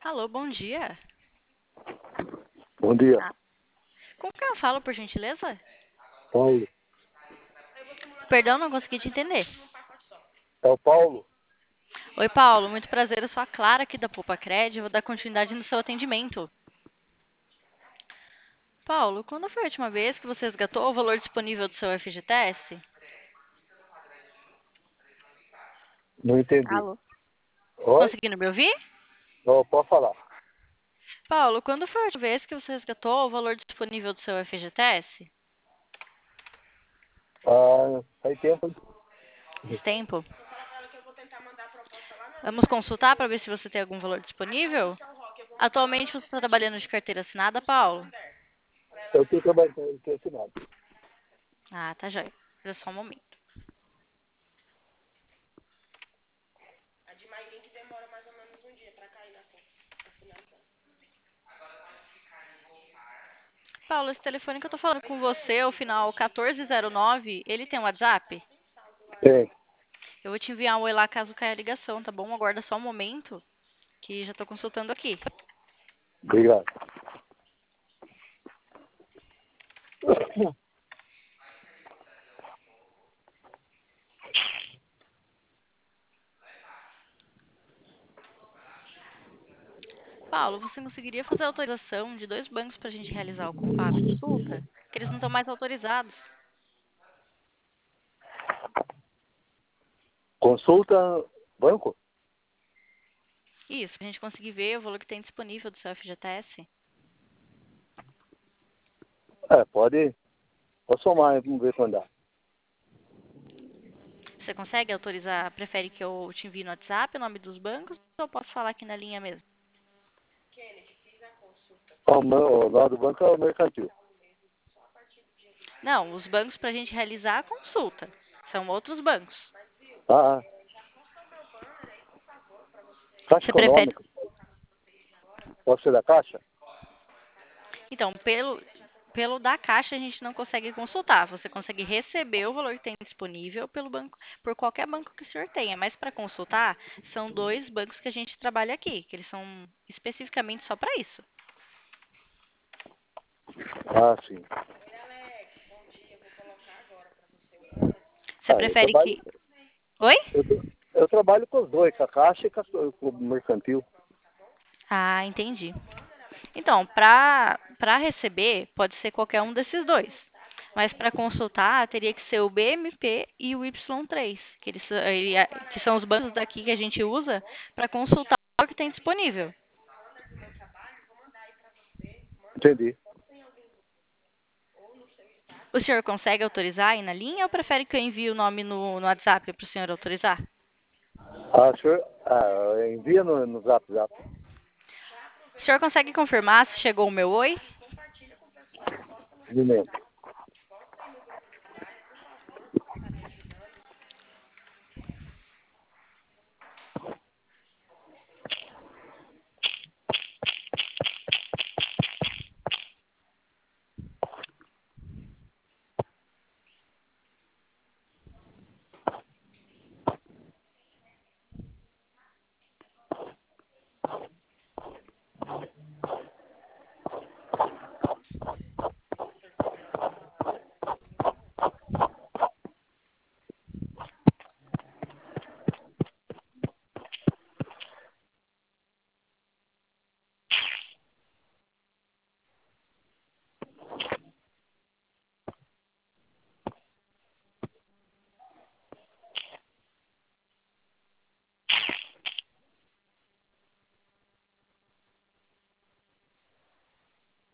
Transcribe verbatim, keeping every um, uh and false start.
Alô, bom dia. Bom dia, Ah, com quem eu falo, por gentileza? Paulo. Perdão, não consegui te entender. É o Paulo? Oi, Paulo, muito prazer. Eu sou a Clara aqui da Poupa Cred. Vou dar continuidade no seu atendimento. Paulo, quando foi a última vez que você resgatou o valor disponível do seu F G T S? Não entendi. Alô? Oi? Conseguindo me ouvir? Não, pode falar. Paulo, quando foi a última vez que você resgatou o valor disponível do seu F G T S? Ah, faz tempo. Faz tempo. Vamos consultar para ver se você tem algum valor disponível? Atualmente você está trabalhando de carteira assinada, Paulo? Eu estou trabalhando aqui assinado. Ah, tá joia. Espera só um momento. Paulo, esse telefone que eu tô falando com você, o final quatorze zero nove, ele tem um WhatsApp? Tem, Eu vou te enviar um oi lá caso caia a ligação, tá bom? Aguarda só um momento, que já tô consultando aqui. obrigado. Paulo, você conseguiria fazer a autorização de dois bancos pra gente realizar o- a consulta? Que eles não estão mais autorizados. Consulta banco? Isso, pra gente conseguir ver o valor que tem disponível do seu F G T S. É, pode, pode somar, vamos ver quando dá. Você consegue autorizar? Prefere que eu te envie no WhatsApp o nome dos bancos ou eu posso falar aqui na linha mesmo? O, meu- o lado do banco é o mercantil. Não, os bancos pra gente realizar a consulta. São outros bancos. Ah, ah. Caixa Você prefere? econômica. Pode ser da Caixa? Então, pelo, pelo da Caixa a gente não consegue consultar. Você consegue receber o valor que tem disponível pelo banco, por qualquer banco que o senhor tenha. Mas para consultar, são dois bancos que a gente trabalha aqui, que eles são especificamente só para isso. Ah, sim. Você Ah, eu prefere trabalho, que. Oi? eu, tra- eu trabalho com os dois, com a Caixa e com, a- com o mercantil. Ah, entendi. Então, para para receber, pode ser qualquer um desses dois. Mas para consultar, teria que ser o B M P e o Y três, que, eles, ele- que são os bancos daqui que a gente usa para consultar o que tem disponível. Entendi. O senhor consegue autorizar aí na linha ou prefere que eu envie o nome no, no WhatsApp para o senhor autorizar? Ah, senhor, ah, envia no, no Zap Zap. O senhor consegue confirmar se chegou o meu oi? Um momento.